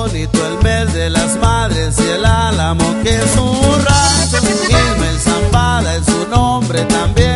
bonito el mes de las madres y el Álamo que es un rancho. Inmensa Zampada es su nombre también.